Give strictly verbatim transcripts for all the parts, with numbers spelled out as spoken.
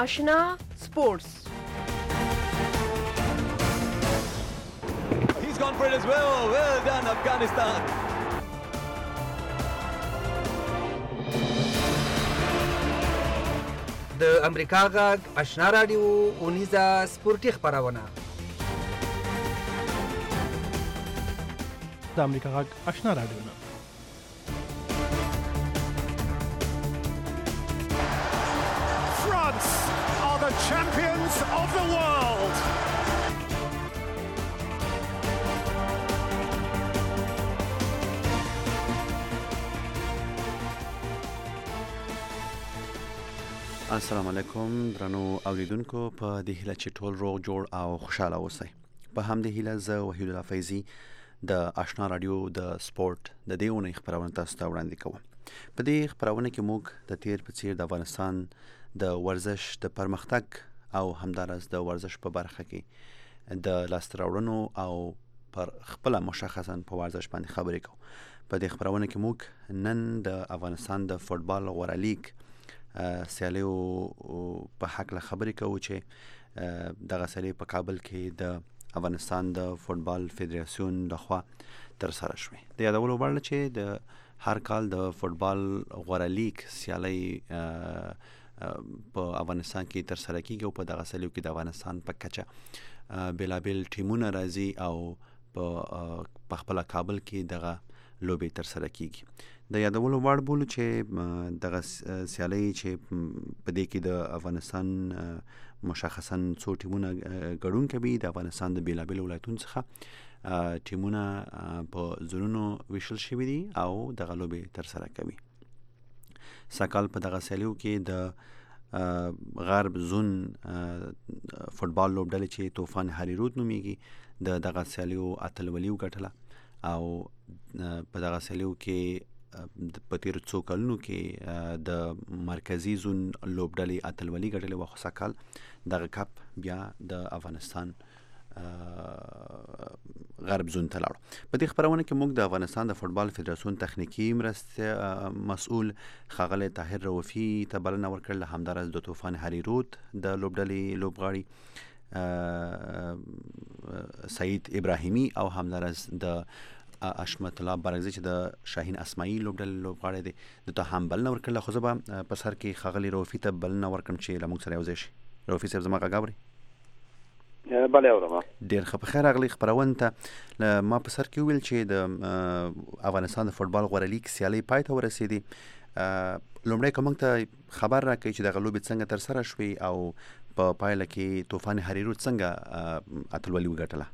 آشنا سپورتس. He's gone for it as well. Well done, Afghanistan. د امریکا غږ آشنا رادیو اونیزه سپورتي خبرونه. د امریکا غږ آشنا رادیو نه France are the champions of the world. السلام علیکم درنو اوریدونکو، په دې هیله چې ټول روغ جوړ او خوشاله اوسئ. په همدې هیله زه وحید الله فیضي د آشنا رادیو د سپورت د دې اونۍ خبرونه تاسو ته وړاندې کوم. په دې خبرونه کې موږ د تیر په څیر د افغانستان د ورزش د پرمختګ او همدارس د ورزش په برخه کې د لاسته راوړنو او پر خپل مشخصا په ورزش باندې خبرې کوو. په دې خبرونه کې موږ نن د افغانستان د فوټبال غوره لیګ سیالیو په حق له خبرې کوو چې دغه سیالي په کابل کې د افغانستان د فوټبال فدراسیون لخوا تر سره شوې. د یادولو وړ چې د هر کال د فوټبال غوره لیګ سیالي په افغانستان کې تر سره کیږي او په دغه سیالیو کې د افغانستان په کچه بیلابیل ټیمونه راځي او په خپل کابل کې دغه لوبې تر سره کیږي. د یادولو وړ بولو چې دغه سیالي چې په دې کې د افغانستان مشخصا څو ټیمونه ګډون کوي، د افغانستان د بیلابیلو ولایتونو څخه ټیمونه په زونونو ویشل شوي دي او دغه لوبې تر سره کوي. سکال په دغه سیالیو کې د غرب زون فوټبال لوبډلې چې طوفان هریرود نومیږي د دغه سیالیو اتلولي وګټله او په دغه سیالیو کې په تیر څو کلونو کې د مرکزی زون لوبډلې اتلولي ګټلې و، خو سکال دغه کپ بیا د افغانستان غرب زون ته لاړو. په دې خبرونه کې موږ د افغانستان د فوټبال فدراسیون تخنیکی مرسته مسؤل ښاغلی طاهر رؤفي ته بلنه ورکړله، همدارس د طوفان هریرود د لوبډلې لوبغاړي سعید ابراهیمی او همدارس د اشمت الله برغزي چې د شاهین اسماعیل لوبډلې لوبغاړی دی د ته هم بلنه ورکړله. خو زه به په سر کې ښاغلي رؤفي ته بلنه ورکړم چې له موږ سره یو ځای شي. رؤفي صاحب زما غږ اورئ؟ بله اورم. ډېر ښه، په خیر راغلی. خپرونې ته ما په سر کې وویل چې د افغانستان د فوټبال غوره لیګ سیالۍ پای ته ورسېدې. لومړی که موږ ته خبر راکړئ چې دغه لوبې څنګه ترسره شوې او په پایله کې طوفان هریرود څنګه اتلولي وګټله.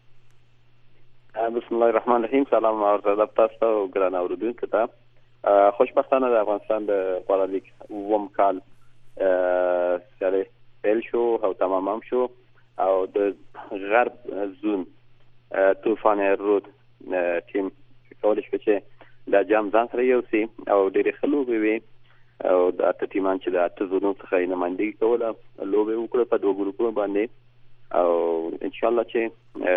بسم الله الرحمن الرحیم. سلام او ادب تاسو ته او ګران اوریدونکو ته. خوشبختانه د افغانستان د غوره لیګ اووم کال سیالۍ پیل شو او تمام هم شو او د غرب زون طوفان هریرود ټیم کولی شو چې د جام ځان سره یوسي او ډېرې ښه لوبې وې او د اته ټیمان چې د اته زونو څخه یې نمایندګي کوله لوبې وکړه په دوه ګروپونو باندې او انشاءالله چې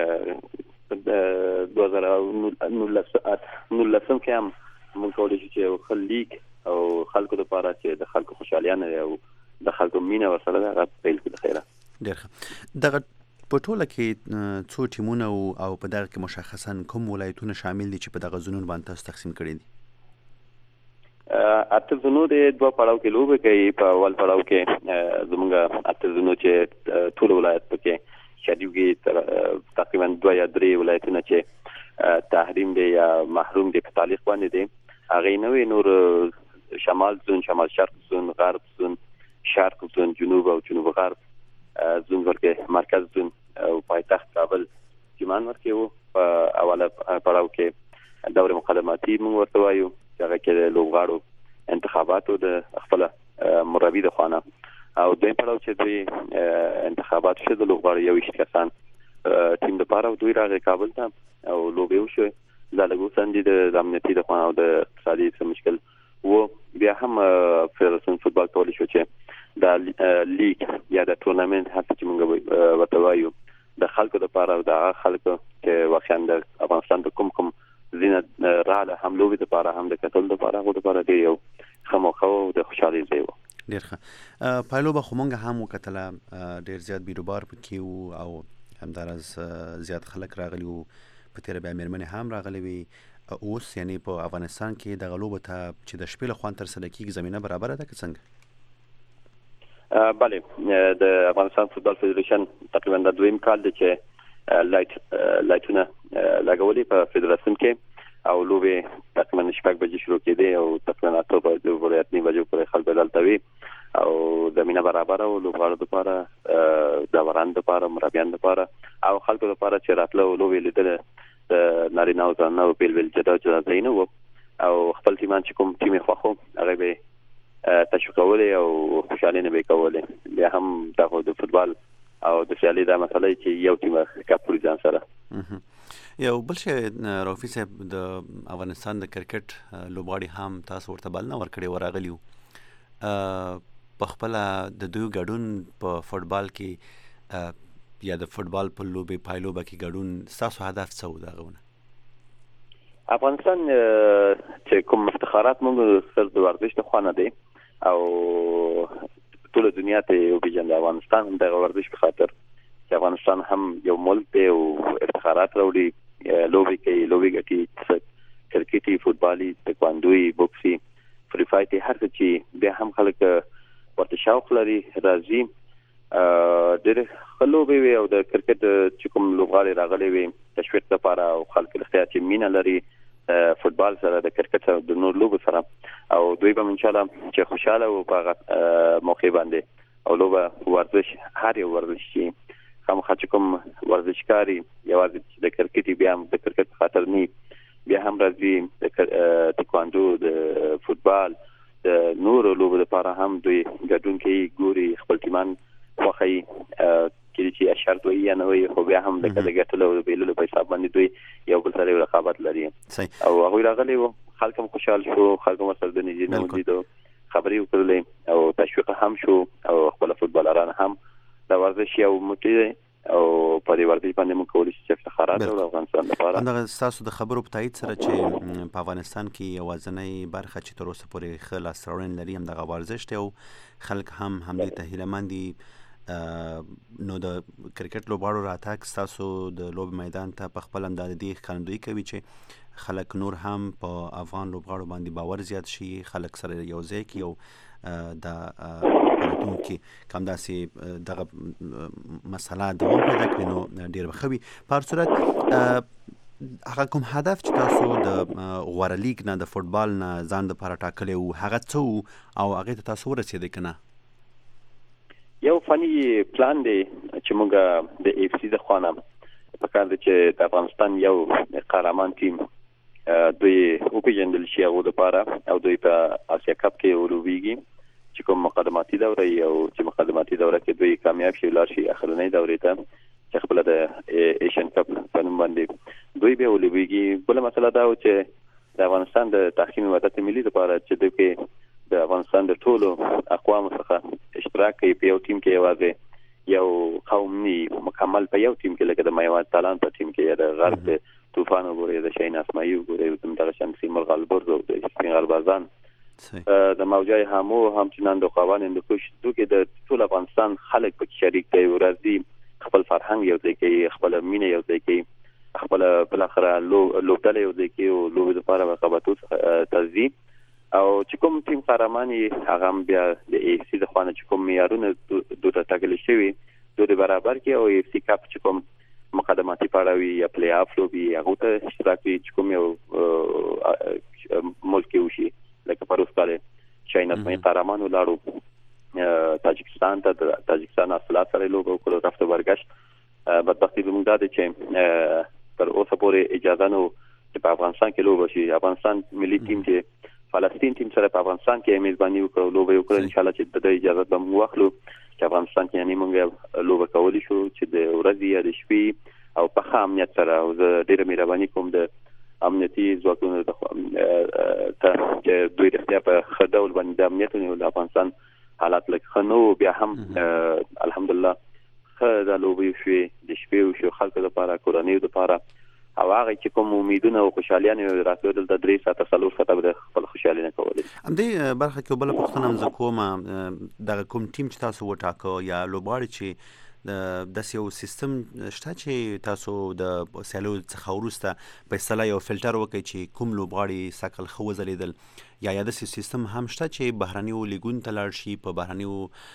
دوه زره نولسم کې هم موږ کولی شو چې یو ښه لیګ او خلکو لپاره چې د خلکو خوشحالیانه او د خلکو مینه ورسره ده هغه پیل کړو. د خیره ډېر ښه. دغه په ټوله کې څو ټیمونه او په دغه کې مشخصا کوم ولایتونه شامل دي چې په دغه زونونو باندې تاسو تقسیم کړي دي؟ اته زونو د دوه پړاو کې لوبې کوي. په اول پړاو کې زموږ اته زونو چې ټول ولایت پکې شریک دي، تقریبا دوه یا درې ولایتونه چې تحریم دي یا محروم دي په تعلیق باندې دي. هغه نه وي نور شمال زون، شمال شرق زون، غرب زون، شرق زون، جنوب او جنوب غرب زون ورکه، مرکز زون او پایتخت کابل جمان ورکه وو. په اوله پړاو کې دوره مقدماتي موږ ورته وایو چې هغه کې د لوبغاړو انتخاباتو د خپل مربي د خوانه او دویم پړاو چې دوی انتخابات شوه د لوبغاړو یو شي کسان ټیم د پاره دوی راغی کابل ته او لوبې وشوه. دا لګو سندې د امنیتي د خوانه او د اقتصادي څه مشکل وو. بیا هم فدراسیون فوټبال کولی شو چې دا لیګ یا د ټورنمنت هڅه چې موږ ورته وایو د خلکو لپاره او د خلکو چې واقعا د افغانستان د کوم کوم زینت رااله هم لوبې لپاره هم د کتل لپاره غوډه لپاره دی یو خموخو د خوشحالي ځای و. ډیر ښه. پایلو به خو مونږ هم وکتله ډیر زیات بیروبار پکې وو او همداراز زیات خلک راغلي وو، په تېره بیا مېرمنې هم راغلي وي. اوس یعنی په افغانستان کې دغه لوبو ته چې د شپې له خوا ترسره کېږي زمینه برابره ده که څنګه؟ بله، د افغانستان فوتبال فدریشن تقریبا د دویم کال دی چې لایټ لایټونه لګولي په فدراسیون کې او لوبې تقریبا شپږ بجې شروع کېدې او تقریبا اته بجې پورې اتنې بجې پورې خلک دلته وي او زمینه برابره او لوبغاړو لپاره، داوران لپاره، مربیان لپاره او خلکو لپاره چې راتله او لوبې لیدل د نارینه او زنانه بیل بیل جدا جدا ځایونه وو او خپل ټیمان چې کوم ټیم یې خوښو هغه به تشویق کولی او خوشحالي نه به یې کولی. بیا هم دغه د فوتبال او د سیالي دا مسله چې یو ټیم کپ وړي ځان سره. یو بل شی رافي صاحب، د افغانستان د کرکټ لوبغاړي هم تاسو ورته بلنه ورکړې ورغلي وو، په خپله د دوی ګډون په فوټبال کې یا د فوټبال په لوبې پایلوبه کې ګډون ستاسو هدف څه و د هغه نه؟ افغانستان چې کوم افتخارات موږ سر د ورزش د خوا نه دی او ټوله دنیا ته وپېژني افغانستان هم دغه ورزش په خاطر چې افغانستان هم یو ملک دی او افتخارات راوړي، لوبې کوي، لوبې ګټي، کرکټي، فوټبالي، تکواندوي، بوکسي، فری فایټ، هر څه چې بیا هم خلک ورته شوق لري راځي. ډېر ښه لوبې وي او د کرکټ چې کوم لوبغاړي راغلي وي تشویق لپاره او خلک رښتیا چې مینه لري فوټبال سره، د کرکټ سره، د نور لوبو سره او دوی به انشاءالله چې خوشحاله وو په هغه موقع باندې او لوبه ورزش هر یو ورزش چې خامخا چې کوم ورزشکاري یوازې د کرکټي بیا هم د کرکټ په خاطر نه بیا هم راځي د تکواندو، د فوټبال، د نورو لوبو لپاره هم دوی ګډون کوي، ګوري، خپل ټیمان خوښوي، کله چې اشرط وي یا نه وي خو بیا هم د کله ګټلو او بیللو په حساب باندې دوی یو بل سره یو رقابت لري او هغوی راغلي وو، خلک هم خوشحال شو، خلک هم ورسره د نږدې نه ولیدو، خبرې وکړلې او تشویق هم شو او خپل فوټبالران هم د ورزش یو موټی دی او په دې ورزش باندې موږ کولی شو چې افتخارات د افغانستان لپاره. همدغه ستاسو د خبرو په تایید سره چې په افغانستان کې یوازینۍ برخه چې تر اوسه پورې ښه لاسته راوړنې لري همدغه ورزش دی او خلک هم همدې ته هیلهمند دي. نو د کرکټ لوبغاړو راتګ ستاسو د لوب میدان ته په خپل همدا د دې ښکارندویي کوي چې خلک نور هم په افغان لوبغاړو باندې باور زیات شي، خلک سره یو ځای کړي او د راتلونکي کې همداسې دغه مسله دوام پیدا کړي نو ډېر به ښه وي. په هر صورت هغه کوم هدف چې تاسو د غوره لیګ نه د فوټبال نه ځان دپاره ټاکلی وو هغه څه وو او هغې ته تاسو ورسېدئ که نه؟ یو فني پلان دی چې موږ د اف سی د خوا نه په کار دی چې د افغانستان یو قهرمان ټیم دوی وپېژندل شي هغو دپاره او دوی په اسیا کپ کې ولوبېږي چې کوم مقدماتي دوره وي او چې مقدماتي دوره کې دوی کامیاب شي ولاړ شي اخرنۍ دورې ته چې خپله د ایشین کپ په نوم باندې دوی بیا ولوبېږي. بله مسله دا و چې د افغانستان د تحکیم وحدت ملي لپاره چې دوی کې د افغانستان د ټولو اقوامو څخه اشتراک کوي په یو ټیم کې، یوازې یو قوم نه مکمل په یو ټیم کې، لکه د میوات تالان په ټیم کې یا د غرب د طوفان وګورئ، د شاهین اسماعي وګورئ، دغه شمسي مرغ البرز او د سپین غربازان، د موجای هامو، همچنان د خوان هندوکش، دو کې د ټول افغانستان خلک پکې شریک دی او راځي خپل فرهنګ یو ځای کوي، خپل مینه یو ځای کوي، خپل بالاخره لوبډله یو ځای کوي او لوبې لپاره رقابتو ته ځي او چې کوم ټیم قهرمان یې هغه هم بیا د ای اف سی د خوا نه چې کوم معیارونه دوی ته ټاکلي شوي دوی د برابر کړي او ای اف سی کپ چې کوم مقدماتي پاړه وي یا پلی آف لوبې هغو ته اشتراک وي چې کوم یو ملک کې وشي، لکه پروس کال شاهین اسماعي قهرمان ولاړو تاجکستان ته، د تاجکستان حاصلات سره یې لوبه وکړو، رفت و برگشت. بدبختي زموږ دا دی چې تر اوسه پورې اجازه نه چې په افغانستان کې لوبه شي. افغانستان ملي ټیم چې فلسطین ټیم سره په افغانستان کې میزباني وکړو، لوبه یې وکړه، انشاءالله چې د اجازه به موږ واخلو چې افغانستان کې یعنې موږ لوبه کولی شو چې د ورځې یا د شپې او په ښه امنیت سره. او زه ډېره مهرباني کوم د امنیتي ځواکونو ته چې دوی رښتیا په ښه ډول باندې د امنیت ونیول. د افغانستان حالات لږ ښه نه و، بیا هم الحمدلله ښه دا لوبې وشوې، د شپې وشو، خلکو لپاره، کورنیو لپاره او هغه چې کوم امیدونه او خوشالیان راتلو دلته درې ساعته څلور ساعته به خپل خوشالي نه کولې. همدې برخه کې بل پوښتنه هم زه کوم دغه کوم ټیم چې تاسو وټاکو یا لوبغاړي چې د داسې یو سیستم شته چې تاسو د سیالو څخه وروسته په اصطلاح یو فلټر وکړئ چې کوم لوبغاړي سږ کال ښه وځلېدل یا یا داسې سیستم هم شته چې بهرنیو لیګونو ته لاړ شي په بهرنیو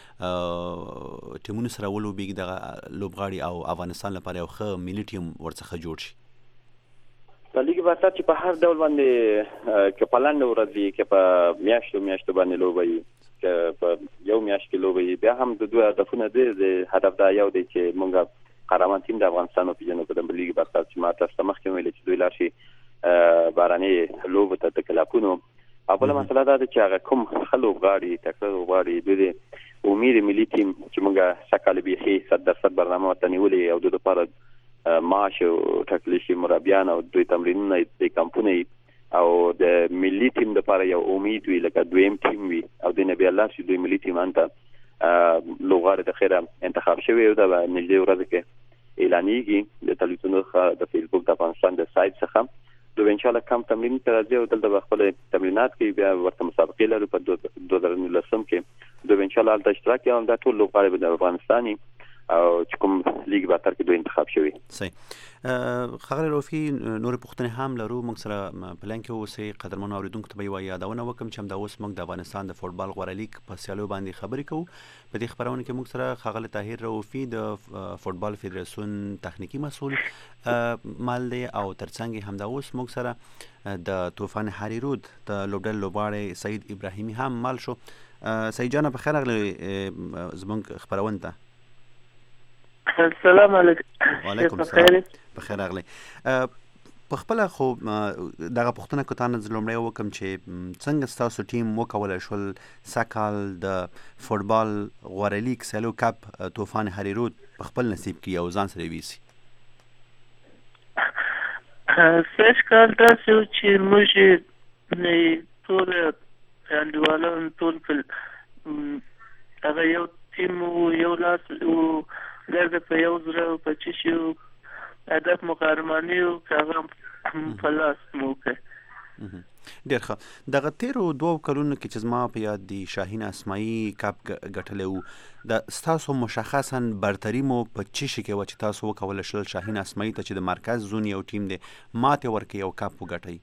ټیمونو سره ولوبېږي دغه لوبغاړي او افغانستان لپاره یو ښه ملي ټیم ورڅخه جوړ شي؟ په لیګ برتر چې په هر ډول باندې که په لنډه ورځ وي که په میاشتو میاشتو باندې لوبه وي که په یو میاشت کې لوبه وي بیا هم د دوه هدفونه دی. د هدف دا یو دی چې موږ قهرمان ټیم د افغانستان وپېژنو په د لیګ برتر چې ما تاسو ته مخکې ویلې چې دوی لاړ شي بهرنۍ لوبو ته د کلاپونو. او بله مسله دا ده چې هغه کوم ښه لوبغاړي تکړه لوبغاړي دوی د امید ملي ټیم چې موږ سږ کال بیخي صد درصد برنامه ورته نیولې او دوی دپاره معاش ټاکلی شي مربیان او دوی تمرینونه د کمپونه او د ملي ټیم لپاره یو امید وي لکه دویم ټیم وي او د نبی الله چې دوی ملي ټیم انته لوبغاړي د خیره انتخاب شوی او د نږدې ورځ کې اعلانېږي د تلویزیون د فیسبوک د افغانستان د سایت څخه. دوی ان شاء الله کم تمرین ته راځي او دلته خپل تمرینات کوي بیا ورته مسابقې لري په دوه زره نولسم کې دوی ان شاء الله د اشتراک کوي دا ټول لوبغاړي د افغانستاني او چې کوم لیګ برتر کې دوی انتخاب شوی. صحیح. خغل روفي نور پوښتنې هم لرو موږ سره پلان کې اوسئ. قدرمنو اورېدونکو ته به یوه یادونه وکړم چې همدا اوس موږ د افغانستان د فوټبال غوره لیګ په سیالیو باندې خبرې کوو. په دې خپرونه کې موږ سره ښاغلی طاهر روفي د فوټبال فدراسیون تخنیکي مسؤل مال دی او ترڅنګ یې همدا اوس موږ سره د طوفان هریرود د لوبډل لوبغاړی سعید ابراهیمي هم مال شو. سعید جانه په خیر راغلی زموږ خپرونه ته. السلام علیکم. وعلیکم السلام. بخیر راغلی. په خپله خو دغه پوښتنه که تا نه لومړی وکړم چې څنګه ستاسو ټیم وکولی شول سږ کال د فوټبال غوره لیګ سیالو کپ طوفان هریرود په خپل نصیب کې یو ځان سره ویسي؟ سږ کال داسې و چې موږ ټول انډیوالان ټول هغه یو ټیم و یو لاس و ګرده په یو زړه او په چشي و هدف مو قهرماني و که هغه په لاس مو وکړ. ډېر ښه. دغه تېرو دوو کلونو کې چې زما په یاد دي شاهین اسماعي کپ ګټلی و د ستاسو مشخصا برتري مو په څه شي کې وه چې تاسو وکولی شول شاهین اسماعي ته چې د مرکز زون یو ټیم دی ماتې ورکړي او کپ وګټئ؟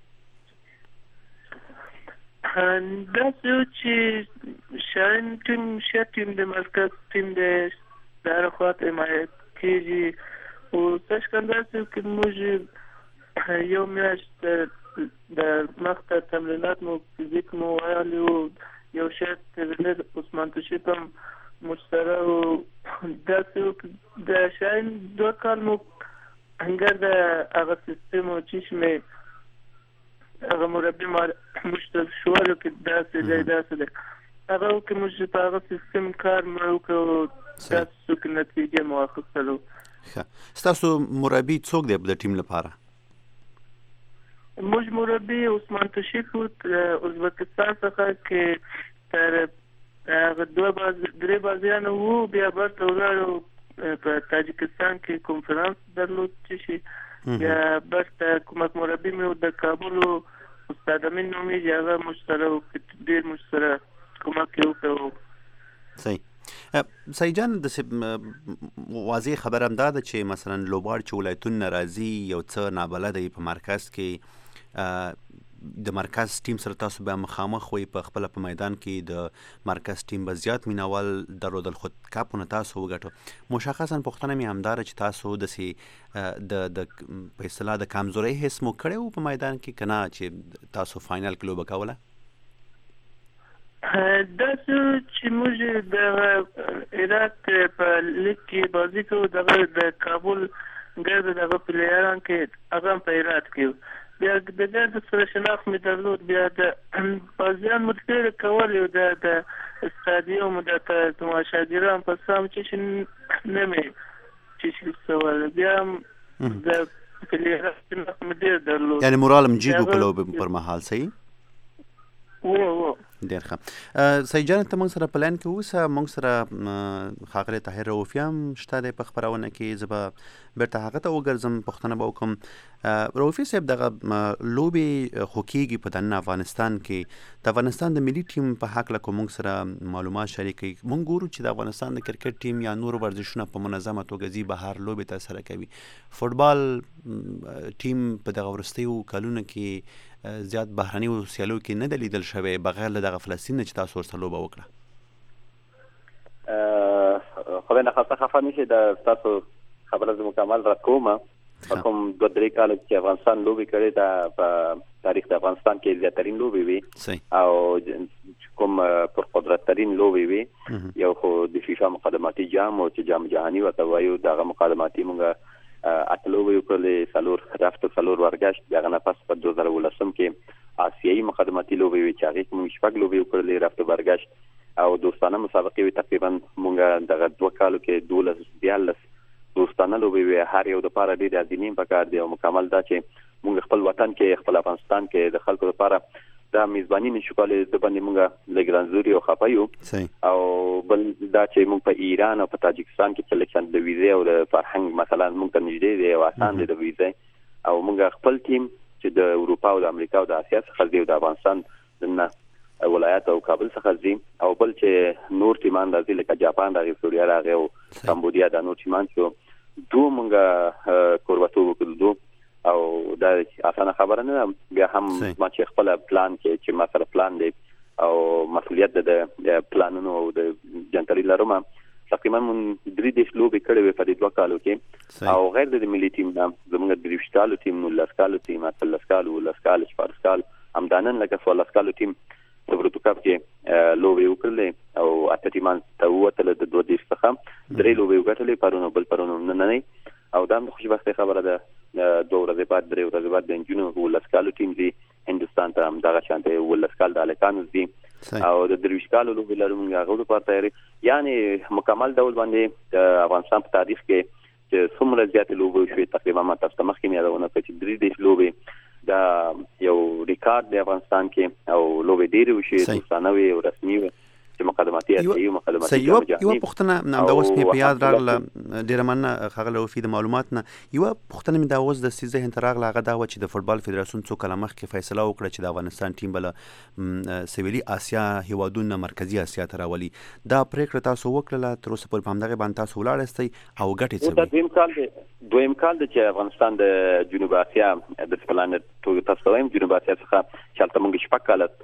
داسې و چې شاهین ټیم ښه ټیم دی مرکز ټیم دی د هره خواته حمایت کېږي او سږ کال داسې و چې موږ یو میاشت د مخته تمرینات مو فزیک مو ویالي و یو شاید ترینر عثمان توشیب هم موږ سره و داسې و د شاهین دوه کال مو انګر د هغه سیستم و چې مې هغه مربي موږ ته ښوولو کې داسې دی داسې دی هغه و چې موږ په هغه سیستم کار مو وکړو تاسو کې نتیجه مو واخیستلو. ښه. ستاسو مربي څوک دی د ټیم لپاره؟ موږ مربي عثمان توشیب و ازبکستان څخه کې تر هغه دوه درې بازیان وو بیا برته ولاړو په تاجکستان کې کنفرانس درلود چې شي بیا برته کومک مربي مې د کابل استاد امین نومیږي هغه موږ سره ډېر موږ سره کومک یې وکړو. صحیح. سعید جان د واضح خبر هم دا ده چې مثلا لوبغاړي چې ولایتونو نه راځي یو څه نابلده په مرکز کې د مرکز ټیم سره تاسو به مخامخ وي په خپله په میدان کې د مرکز ټیم به زیات مینوال درلودل خو کاپونه تاسو وګټو. مشخصا پوښتنه مې همداره چې تاسو داسې د د په اصطلاح د کمزورۍ حس مو کړی و په میدان کې که نه چې تاسو فاینل کې لوبه کوله؟ داسې چې موږ د عراق په لیګ کې بازي کوو دغه د کابل ګرده دغه پلیران کې هغه هم په عراق کې بیا د ګرده سره شناخت مې درلود بیا د بازیان مو ډېر کولې د د استادیوم د تماشاګران په سام چې نه مې چې څه بیا د پلیران شناخت مې ډېر درلود یعنی مورال هم جیګو په لوبې پر مهال. صحیح. و و ډېر ښه. سید جان ته موږ سره په لاین کې اوسه، موږ سره ښاغلی طاهر رؤفي هم شته دی په خپرونه کې. زه به بېرته هغه ته وګرځم، پوښتنه به وکړم. رؤفي صاحب دغه لوبې خو کېږي په دننه افغانستان کې، د افغانستان د ملي ټیم په هکله که موږ سره معلومات شریکوي، موږ ګورو چې د افغانستان د کرکټ ټیم یا نور ورزشونه په منظمه توګه ځي بهر لوبې ترسره کوي. فوټبال ټیم په دغه وروستیو کلونو کې زیات بهرنیو سیالیو کې نه دی لیدل شوی بغیر له دغه فلسطین نه چې تاسو ورسره لوبه وکړه. خدای نخواسته خفه نشئ، د ستاسو خبره زه مکمل رد کوم. په کوم دوه درې کاله چې افغانستان لوبې کړې ده په تاریخ د افغانستان کې زیاترین لوبې وي او کوم پرقدرت ترین لوبې وي. یو خو د فیفا مقدماتي جام او چې جام جهاني ورته وایو، دغه مقدماتي موږ اته لوبې وکړلې، څلور رفت څلور ورګشت. د هغه نه پس په دوه زره ولسم کې آسیایي مقدماتي لوبې وي چې هغې کې موږ شپږ لوبې وکړلې، رفت ورګشت او دوستانه مسابقې وي. تقریبا موږ دغه دوه کالو کې دولس دیارلس دوستانه لوبې وي. هر یو دپاره ډېرې عظیمې پکار دی او مکمل دا چې موږ خپل وطن کې خپل افغانستان کې د خلکو لپاره دا میزباني نشو کولی، د باندې موږ لږ رنځوري او خفه یو. او بل دا چې موږ په ایران او په تاجکستان کې سلیکشن د ویزې او د فرهنګ مثلا موږ ته نږدې دی او اسان دی د ویزې، او موږ خپل ټیم چې د اروپا او د امریکا او د اسیا څخه دی او د افغانستان د ولایت او کابل څخه ځي، او بل چې نور ټیمان راځي لکه جاپان راغی، سوریا راغی او کمبودیا، دا نور ټیمان چې دو موږ کوربتوب وکړو دو، او دا اسانه خبره نه ده. بیا هم ما چې خپل پلان کې چې ما سره پلان دی او مسؤلیت د پلانونو او د جنتري لرم، تقریبا من درې دیش لوبې کړې وې په دې دوه کالو کې. او غیر د ملي ټیم نه زموږ د دېرش کالو ټیم، نولس کالو ټیم، اتلس کالو، اوولس کال، شپاړس کال، همدانن لکه څوارلس کالو ټیم د ورلډ کپ کې لوبې وکړلې او اته ټیمان ته ووتل د دوه دیش څخه درې لوبې وګټلې، پرون او بل پرون نننۍ. او دا هم د خوشبختۍ خبره ده، دوه ورځې بعد درې ورځې بعد د نجونو اوولس کالو ټیم ځي هندوستان ته، همدغه شانته اوولس کال د هلکانو ځي او د درویش کالو لوبې لرو موږ هغو لپاره تیاري. یعنې مکمل ډول باندې د افغانستان په تاریخ کې چې څومره زیاتې لوبې شوې، تقریبا ما تاسو ته مخکې مې یادونه کړه چې درې دیش لوبې دا یو ریکارډ دی افغانستان کې، او لوبې ډېرې وشوې، دوستانه وې او رسمي وې. مقدماتي اصلي او مقدماتي یو یو پوښتنه همدا اوس مې په یاد راغله، ډېره مننه ښاغلی رؤفي د معلومات نه. یوه پوښتنه مې دا اوس د ذهن ته راغله، هغه دا وه چې د فوټبال فدراسیون څو کاله مخکې فیصله وکړه چې د افغانستان ټیم به له سویلي اسیا هېوادونو نه مرکزي اسیا ته راولي. دا پرېکړه تاسو وکړله، تر اوسه پورې په همدغې باندې تاسو ولاړ یاستئ او ګټې څه وې؟ دویم کال دی دویم کال دی چې افغانستان د جنوب اسیا د پلان توګه تاسو ته وایم جنوب اسیا څخه چې هلته موږ شپږ کاله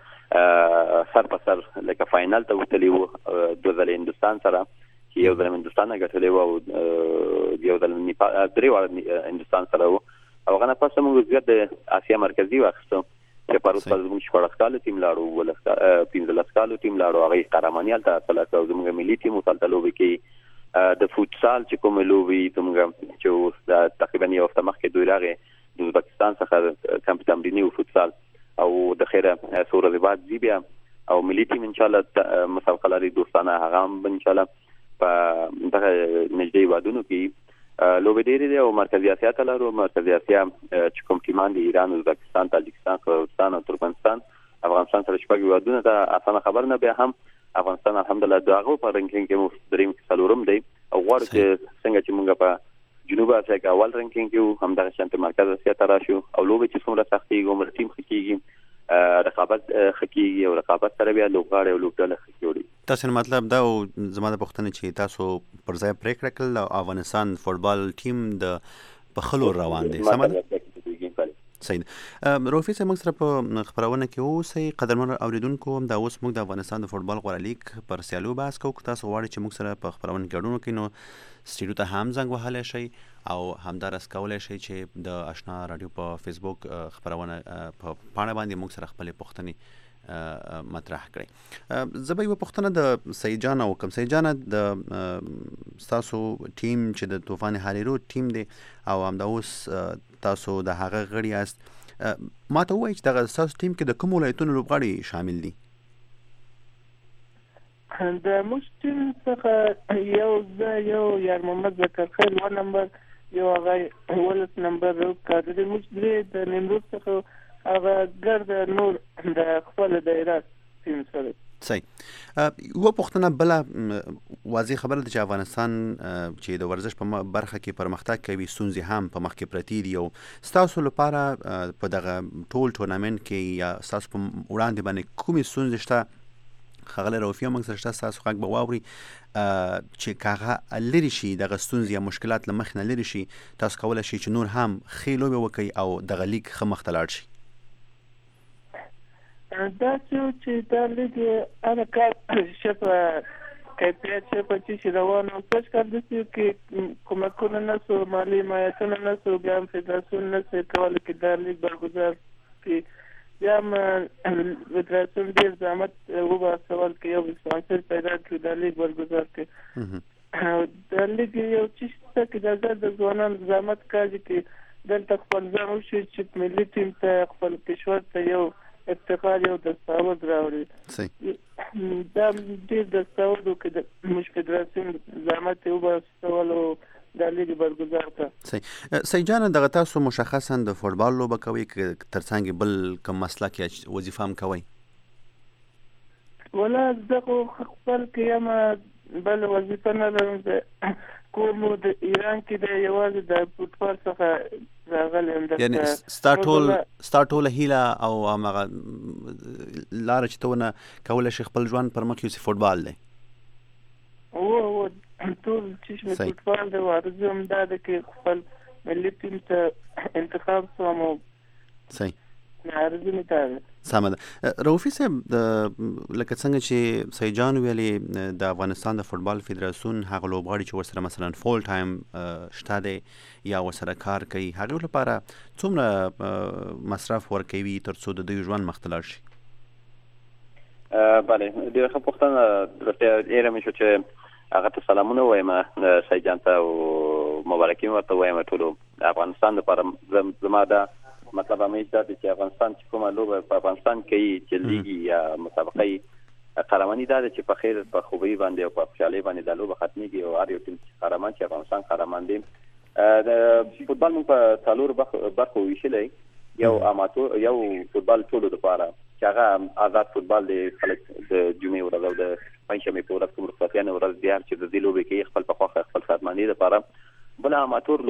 سر په سر لکه فاینل ته وتلي وو، دوه ځله هندوستان سره چې یو ځل هندوستان نه ګټلی وو او یو ځل درې واړه هندوستان سره وو. او هغه نه پس موږ زیات د اسیا مرکزي واخیستو چې پروس په زموږ شپاړس کالو ټیم لاړو، اوولس پنځلس کالو ټیم لاړو، هغې قهرماني هلته حاصله کړه. زموږ ملي ټیم اوس هلته لوبې کوي. د فوټسال چې کومې لوبې زموږ چې اوس تقریبا یو هفته مخکې دوی راغې د ازبکستان څخه کمپ تمریني و فوټسال، او د خیره څو ورځې بعد ځي بیا، او ملي ټیم انشاءالله مسابقه لري دوستانه، هغه هم انشاءالله په دغه نږدې هېوادونو کې لوبې ډېرې دي. او مرکزي اسیا ته لرو، مرکزي اسیا چې کوم ټیمان دي ایران، ازبکستان، تاجکستان، قزاقستان او ترکمنستان، افغانستان سره شپږ هېوادونه ته اسانه خبر نه. بیا هم افغانستان الحمدلله د هغو په رنکینګ کې مو درېیم کې څلورم دی، او غواړو چې څنګه چې موږ په جنوب اسیا کې اول رنکینګ کې وو، همدغه شانته مرکز اسیا ته راشو، او لوبې چې څومره سختېږي عمر ټیم ښه کېږي، رقابت ښه کېږي، او رقابت سره بیا لوبغاړی او لوبډله ښه جوړېږي. تاسو مطلب دا او زما د پوښتنې چې تاسو پر ځای پرېکړه کړل او افغانستان فوټبال ټیم د په ښه لور روان دی، سمه ده؟ صحیح ده. رؤفي صاحب موږ سره په خپرونه کې اوسئ. قدرمن اورېدونکو، همدا اوس موږ د افغانستان د فوټبال غوره لیګ پر سیالیو بحث کوو. که تاسو غواړئ چې موږ سره په خپرونه کې ګډون وکړئ نو سټیډیو ته هم زنګ وهلی شئ او همداراز کولی شئ چې د اشنا راډیو په فیسبوک خپرونه په پاڼه باندې موږ سره خپلې پوښتنې مطرح کړئ. زه به یوه پوښتنه د سید جان وکړم. سید جانه، د ستاسو ټیم چې د طوفان هالیرو ټیم دی او همدا اوس تاسو د هغه غړي یاست، ما ته ووایئ چې دغه ستاسو ټیم کې د کومو ولایتونو لوبغاړي شامل دي؟ د موږ ټیم څخه یو زه یو یار محمد ذکرخیل اووه نمبر، یو هغه اوولس نمبر کادر، موږ درې د نیمروز څخه، هغه ګرد نور د خپله دایره ټیم سره. صحیح. یوه پوښتنه بله واضح خبره ده چې افغانستان چې د ورزش په برخه کې پرمختګ کوي ستونزې هم په مخ کې پرتې دي او ستاسو لپاره په دغه ټول ټورنمنټ کې یا ستاسو په وړاندې باندې کومې ستونزې شته ښاغلی رؤفي موږ سره شته ستاسو غږ به واوري چې که هغه لرې شي دغه ستونزې یا مشکلات له مخې نه لرې شي تاسو کولی شئ چې نور هم ښې لوبې وکړئ او دغه لیګ ښه مخ ته لاړ شي. دا چې دا لیګ هغه کار چې په کیفیت چې په چې روان او څه کار دي چې کومکونه نه سو مالی مایتونه نه سو بیا هم فدراسیون نه سو کولای چې دا لیګ برگزار کړي بیا هم فدراسیون ډېر زحمت وباسول کې یو سپانسر پیدا کړي دا لیګ برگزار کړي. دا لیګ یو چې چې د ځوانانو زحمت کوي چې دلته خپل ځان وشي چې ملي ټیم ته خپل کشور ته یو افتخار یو دستاورد راوړي. صحیح. دا ډېر دستاورد کې د موږ فدراسیون زحمت وباسول او دا لیګ برگزار کړ. صحیح. سید جان دغه تاسو مشخصا د فوټبال لوبه کوي ترڅنګ بل کوم مسلک یا وظیفه هم کوي؟ ولا زه خپل کې بل وظیفه نه لرم کوم د ایران کې د یوازې د فوټبال څخه راغلم. یعنی ستا ټول ستا ټوله هیله او هغه لاره چې ته ونه کولی شي خپل ژوند پر مخ یوسي فوټبال دی؟ او ټول چې مې فوټبال دی ورزه هم دا ده چې خپل ملي ټیم ته انتخاب شوم. صحیح. ارزو مې تا سمه ده. رؤفي صاحب لکه څنګه چې سید جان ویلي د افغانستان د فوټبال فدراسیون هغه لوبغاړي چې ورسره مثلا فول ټایم شته دی یا ورسره کار کوي هغوی لپاره څومره مصرف ورکوي تر څو د دوی ژوند مخ ته لاړ شي؟ بله ډېره ښه پوښتنه رښتیا ډېره مې شو چې هغه ته سلامونه وایم سید جان ته او مبارکي مې ورته وایم ټولو افغانستان لپاره. زما دا مطلب همیش دا دی چې افغانستان چې کومه لوبه په افغانستان کوي چې لیګي یا مسابقه قهرماني دا دی چې په خیر په خوبۍ باندې او په خوشحالۍ باندې دا لوبه ختمیږي او هر یو ټیم قهرمان چې افغانستان قهرمان دی. د فوټبال موږ په څلورو برخو ویشلی یو اماتور یو فوټبال ټولو دپاره چې هغه آزاد فوټبال دی خلک د جمعې ورځ او د پنجشنبې په ورځ کوم رخصتیانې ورځ دی هر چې د دې لوبې کوي خپل په خوښه خپل ساتماني دپاره. بل اماتور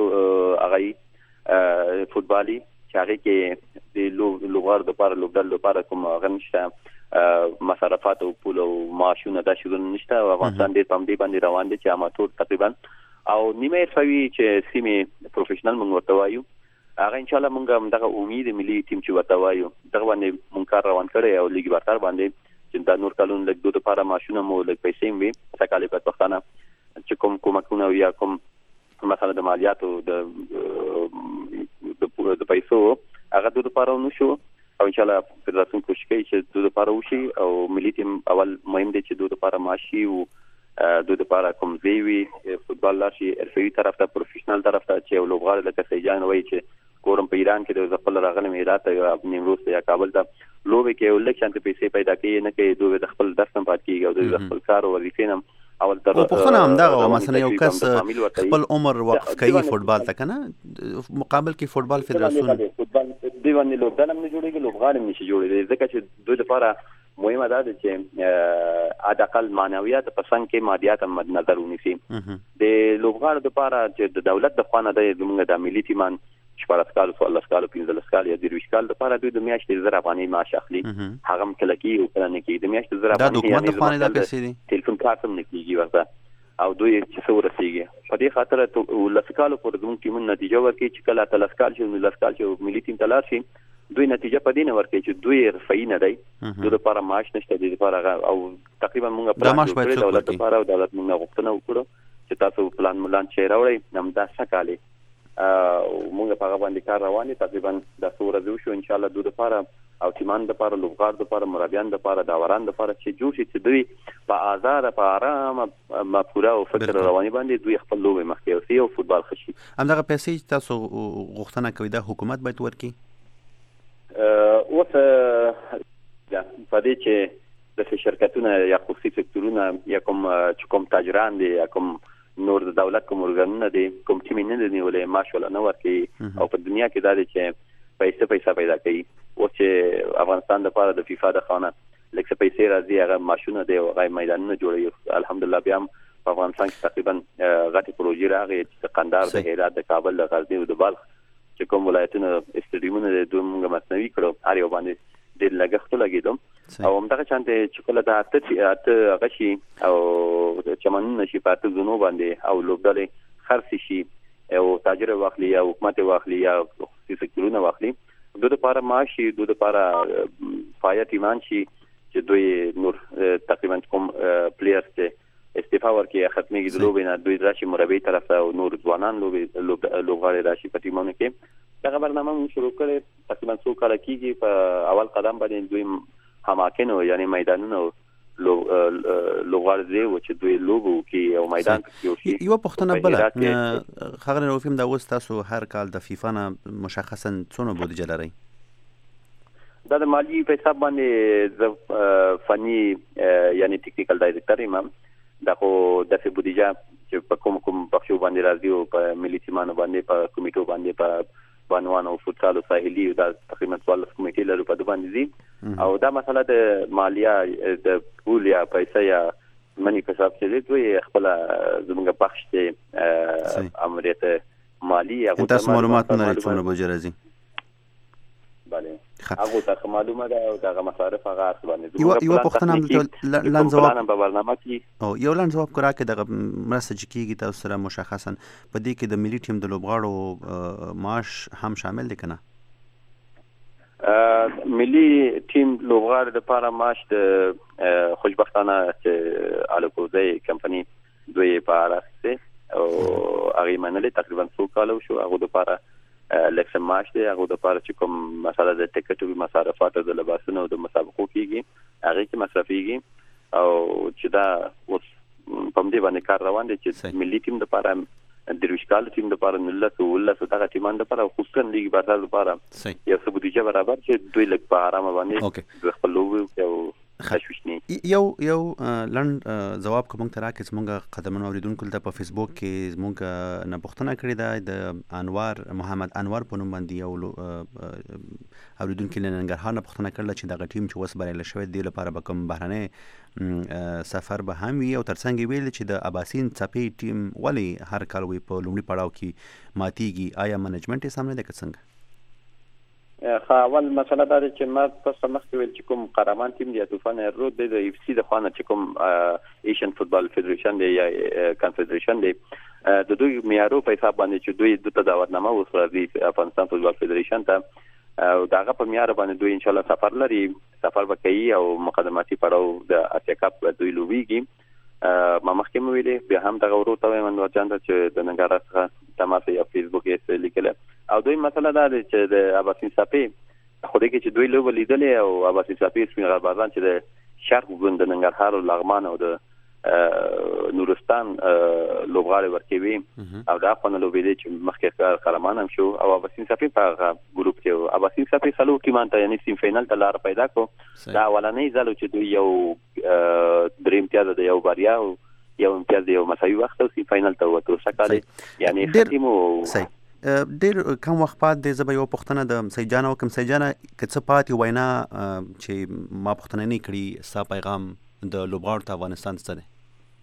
هغه فوټبالي چې هغه کې د لوبغاړو لپاره لوبډل لپاره کوم هغه نشته مصرفات او پول او معاشونه دا شیونه نشته او افغانستان ډېر په همدې باندې روان دی چې اماتور تقریبا او نیمه حرفوي چې سیمې پروفیشنل موږ ورته وایو هغه انشاءالله موږ هم دغه امید ملي ټیم چې ورته وایو دغه باندې موږ کار روان کړی او لیګ برتر باندې چې دا نور کلونه لږ دوی لپاره معاشونه مو لږ پیسې هم وي سږ کال یې بدبختانه چې کوم کومکونه یا کوم مثلا د مالیاتو د د پیسو هغه دوی لپاره ونه شو او انشاءالله فدراسیون کوشش کوي چې دوی لپاره وشي او ملي ټیم اول مهم دی چې دوی لپاره معاشي او دوی لپاره کوم ځای وي فوټبال لا شي حرفوي طرف ته پروفیشنل طرف ته چې یو لوبغاړی لکه سیجان وایي چې کورم په ایران کې د خپل راغلم هرات یا نیمروز یا کابل ته لوبې کې ولک شانته پیسې پیدا کوي نه کوي دوی د خپل درس هم پات کیږي او د خپل کار او وظیفې هم اول تر او په خنه هم دا مثلا یو کس خپل عمر وقف کوي فوټبال ته کنه مقابل کې فوټبال فدراسیون فوټبال دی باندې لوبډل هم نه جوړیږي لوبغاړي هم نشي جوړیږي ځکه چې دوی لپاره مهمه ده چې عادقل معنویات په څنګه کې مادیات هم مد نظر ونیسي د لوبغاړو لپاره چې د دولت د خوانه د زموږ د ملي ټیمان شپږ کال څوارلس کال پنځلس کال یا درویش کال لپاره دوی د میاشتې زر افغاني معاش اخلي هغه هم کله کې او کله نه کې د میاشتې زر افغاني دا حکومت د خوانه د پیسې دي ټلیفون کارت هم نه کیږي ورته او دوی چې څو رسیږي په دې خاطر ته لسکالو پر زموږ ټیمون نتیجه ورکړي چې کله تلس کال شي نو لس کال شي ملي ټیم تلار شي دوی نتیجه په دې نه ورکړي چې دوی رفعي نه دی دوی لپاره معاش نشته دي لپاره او تقریبا موږ پلان کړی دولت لپاره او دولت موږ غوښتنه وکړو چې تاسو پلان ملان چې راوړئ نم دا سکالي موږ په هغه باندې کار روان دي تقریبا د څو ورځې شو ان شاء الله دوی لپاره او ټیمان لپاره لوبغاړو لپاره مربیان لپاره داوران لپاره چې جوړ شي چې دوی په آزاد په آرام مفکوره او فکر رواني باندې دوی خپل لوبې مخکې وسي او فوټبال خشي همدغه پیسې تاسو غوښتنه کوي د حکومت باید ورکړي اوس په دې چې د شرکتونو یا خصوصي سکتورونه یا کوم چې کوم تاجران دي یا کوم نور د دولت کوم ارګانونه دي کوم چې مين نه دي ولې معاش ولا نه ورکړي او په دنیا کې دا دي چې پیسې پیسې پیدا کوي او چې افغانستان د لپاره د فیفا د خانه لکه پکې څه پیسې راځي هغه ماشونه دی او هغه میدانونه جوړوي. الحمدلله بیا هم په افغانستان کې تقریبا غټي پروژې راغلي چې قندهار د هرات د کابل د غزنی او د بلخ چې کوم ولایتونه استډیومونه د دوه موږ مصنوعي کړو هر یو باندې ډېر لګښت لګیدم او همدغه چانته چې کله د اته اته هغه شي او چمنونه شي په اته زونو باندې او لوبډلې خرڅ شي او تاجر واخلي او حکومت واخلي یا خصوصي سکتورونه واخلي دوی لپاره معاشي دوی لپاره فعالیت ایمان شي چې دوی نور تقریبا کوم پلیئرز ته استعفا ورکړي ختمي د لوبې نه دوی راشي مربي طرف او نور ځوانان لوبې لوبغاړي راشي په ټیمونو کې دا برنامه موږ شروع کړې تقریبا څو کال کېږي په اول قدم باندې دوی هماکنو یعنی میدانونو لو لوغار دی و چې دوی لوبو کې او میدان کې شي. یو پښتنه بل خبره نو فهم دا اوس تاسو هر کال د فیفا نه مشخصا څونه بودیجه لري؟ دا د مالی په حساب باندې فني یعنی ټیکنیکل ډایریکټر یم دا خو د بودیجه چې په کوم کوم بخښو باندې راځي او په ملي ټیمانو باندې په کمیټو باندې په بانوان او فوتسال او ساحلي دا تقریبا څوارلس کمیټې لري په دې باندې دي او دا مسله د مالیه د پول یا پیسې یا منی په حساب کې دوی خپل زموږ بخش ته امریت مالی هغه تاسو معلومات نه لرئ څونه بودیجه راځي؟ بله هغه ته معلومه ده او دا مصارف هغه اصل باندې یو یو پښتنه لاند جواب په برنامه کې او یو لاند جواب کرا کې د مرسته کیږي تاسو سره مشخصا په دې کې د ملي ټیم د لوبغاړو معاش هم شامل دي کنه؟ ملي ټیم لوبغاړو لپاره معاش د خوشبختانه چې الکوزي کمپنی دوی په راځي او هغه منلې تقریبا څو کال شو هغه لپاره لکه معاش دی هغه د پاره چې کوم مساله د ټیکټو مصارفات د لباسونو او د مسابقو کیږي هغه کې مصرفيږي او چې دا اوس په دې باندې کار روان دي چې ملي ټیم د پاره د روشکال ټیم د پاره نل څه ول څه دغه ټیمان د پاره خصوصا لیګ بازار د پاره یو څه بودیجه برابر چې دوی لږ په آرامه باندې د خپل لوب او خشوشنی یو یو لند جواب کوم تر راکې زمونږ قدمونو اوریدونکو ته په فیسبوک کې زمونږ نه پوښتنه کړې ده د انوار محمد انوار په نوم باندې یو اوریدونکو له ننګرهار نه پوښتنه کړله چې دغه ټیم چې اوس بریالی شوی دی لپاره به کوم بهرنی سفر به هم وي او ترڅنګ ویل چې د اباسین څپې ټیم ولې هر کال وي په لومړي پړاو کې ماتیږي آیا منیجمنت یې سامنے ده که څنګه؟ خا اول مسله دا چې ما تاسو مخکې ویل چې کوم قهرمان ټیم دی طوفان رود دی د اف سي د خوانه چې کوم ایشین فوتبال فدریشن دی یا کنفدریشن دی د دوی معیارو په حساب باندې چې دوی د دعوتنامه وسره افغانستان فوتبال فدریشن ته او داغه په معیار باندې دوی ان شاء الله سفر لري سفر وکړي او مقدماتي پړاو د اسیا کپ دوی لوبيږي ما مخکې مو ویلې به هم دغه ورو ته من ورځان چې د ننګرهار څخه تماس یا فیسبوک یې لیکل او دوی مسله دا ده چې د اباسین صافي خو دې کې چې دوی لوب لیدلې او اباسین صافي سپین غربازان چې د شرق ګوند د ننګرهار او لغمان او د نورستان لوبغاړي ورکوي او دا په نو لوبې چې مخکې قهرمان هم شو او اباسین صافي په ګروپ کې اباسین صافي سلو کې مانته یعنی سیم فینال ته لار پیدا کو دا ولنې ځلو چې دوی یو دریم امتیاز د یو بریا او یو امتیاز د یو مساوي وخت او سیم فینال ته وته شکاله یعنی ختمو ډیر کم وخت بعد د زبې یو پښتنه د سیجان او کم سیجان کڅ پاتې وینا چې ما پښتنه نه کړی ستا پیغام د لوبغاړو ته افغانستان څخه دی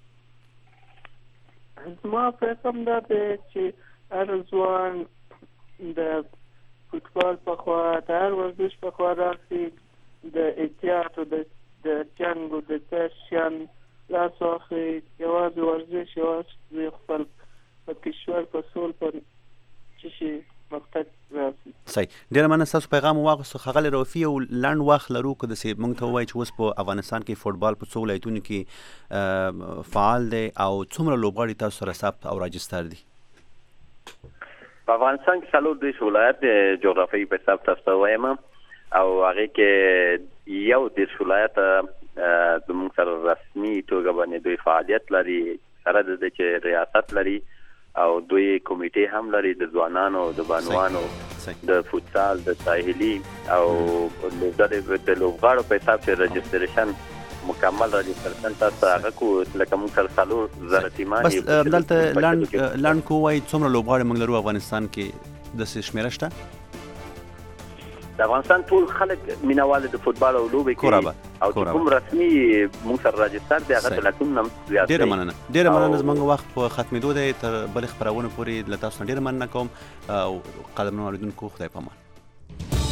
ما پیغام دا دی چې هر ځوان د فوتبال په خوا د هر ورزش په خوا راځي د احتیاط او د جنګ او د تشیان لاس واخلي یوازې ورزش یوازې خپل په کشور په سول په شي مقصد راځي. صحیح ډیر مننه تاسو پیغام واغسو خغل روفي او لاند واخ لرو که د سي مونږ ته وایي چې اوس په افغانستان کې فوتبال په څو ولایتونو کې فعال دی او څومره لوبغاړي تاسو سره ثبت او راجستر دي؟ په افغانستان کې څلور دیرش ولایت جغرافیایي په حساب تاسو وایم او هغه کې یو دیرش ولایت زموږ سره رسمي توګه باندې دوی فعالیت لري سره د چې ریاست لري او دوی کمیټې هم لري د ځوانانو د بانوانو د فوتسال د ساحلي او د لوبغاړو په حساب کې رجستریشن مکمل رجستریشن تاسو هغه کو لکه موږ سره څلور زره ټیمان بس دلته لاند لاند کو وای څومره لوبغاړي موږ لرو افغانستان کې د شمیره شته د افغانستان ټول خلک مینوال د فوتبال او لوبې کوي او چې کوم رسمي موږ سره راجستر دی هغه د لاتون نم زیات دی. ډېر مننه ډېر مننه زموږ وخت په ختمېدو دی. تر بل خبرونه پورې له تاسو ډېر مننه کوم او قدرمنو اوریدونکو خدای پامان.